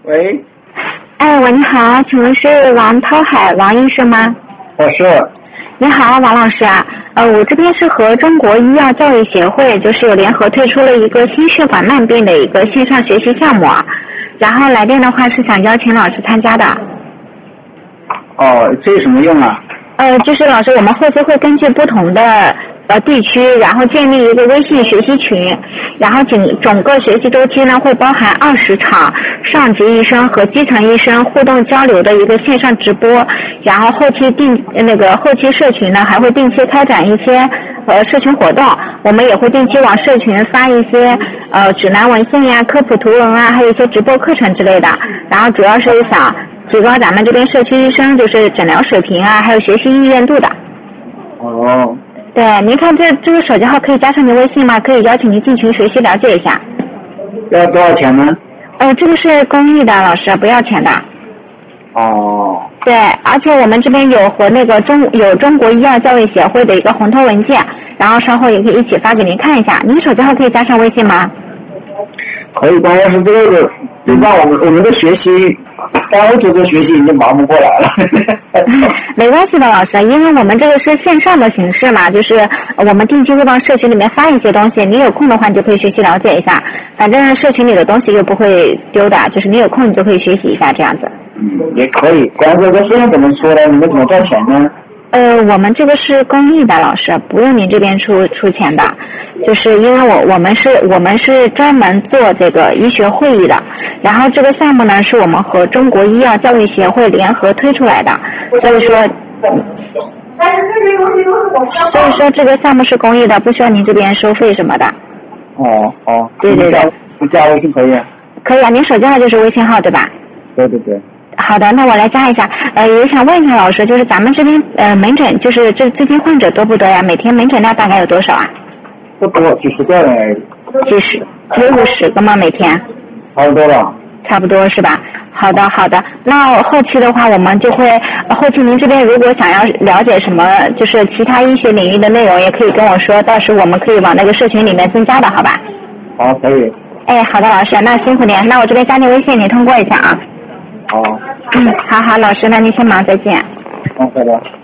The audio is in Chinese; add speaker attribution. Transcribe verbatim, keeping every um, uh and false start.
Speaker 1: 喂，
Speaker 2: 哎，喂，你好，请问是王涛海王医生吗？
Speaker 1: 我是。
Speaker 2: 你好，王老师啊，呃，我这边是和中国医药教育协会，就是有联合推出了一个心血管慢病的一个线上学习项目啊，然后来电的话是想邀请老师参加的。
Speaker 1: 哦，这有什么用啊？
Speaker 2: 呃，就是老师，我们后期会根据不同的呃地区，然后建立一个微信学习群，然后整整个学习周期呢会包含二十场上级医生和基层医生互动交流的一个线上直播，然后后期定那个后期社群呢还会定期开展一些呃社群活动，我们也会定期往社群发一些呃指南文献呀、科普图文啊，还有一些直播课程之类的，然后主要是想提高咱们这边社区医生就是诊疗水平啊，还有学习意愿度的。
Speaker 1: 哦。
Speaker 2: 对，您看这这个手机号可以加上您微信吗？可以邀请您进群学习了解一下。
Speaker 1: 要多少钱呢？
Speaker 2: 呃，这个是公益的，老师不要钱的。
Speaker 1: 哦。
Speaker 2: 对，而且我们这边有和那个中有中国医药教育协会的一个红头文件，然后稍后也可以一起发给您看一下。您手机号可以加上微信吗？
Speaker 1: 可以，关键是这个，就让我们我们的学习，单位组织学习已经忙不过来了。
Speaker 2: 没关系的，老师，因为我们这个是线上的形式嘛，就是我们定期会往社群里面发一些东西，你有空的话你就可以学习了解一下，反正社群里的东西又不会丢的，就是你有空你就可以学习一下这样子。
Speaker 1: 嗯，也可以，关键这个费用怎么说呢？你们怎么赚钱呢？
Speaker 2: 呃，我们这个是公益的，老师，不用您这边出出钱的，就是因为我我们是我们是专门做这个医学会议的，然后这个项目呢是我们和中国医药教育协会联合推出来的，所以说，所以说这个项目是公益的，不需要您这边收费什么的。
Speaker 1: 哦哦，
Speaker 2: 对对对，
Speaker 1: 加微信可以啊？
Speaker 2: 可以啊，您手机号就是微信号对吧？
Speaker 1: 对对对。
Speaker 2: 好的，那我来加一下。呃，也想问一下老师，就是咱们这边呃门诊，就是这最近患者多不多呀？每天门诊量大概有多少啊？
Speaker 1: 不多，几十个人而已。
Speaker 2: 几十，有五十个吗？每天？
Speaker 1: 差不多了。
Speaker 2: 差不多是吧？好的好的，那后期的话，我们就会后期您这边如果想要了解什么，就是其他医学领域的内容，也可以跟我说，到时我们可以往那个社群里面增加的，好吧？
Speaker 1: 好，可以。
Speaker 2: 哎，好的，老师，那辛苦您，那我这边加您微信，您通过一下啊。
Speaker 1: 好。
Speaker 2: 嗯，好好，老师，那您先忙，再见。
Speaker 1: 好，拜拜。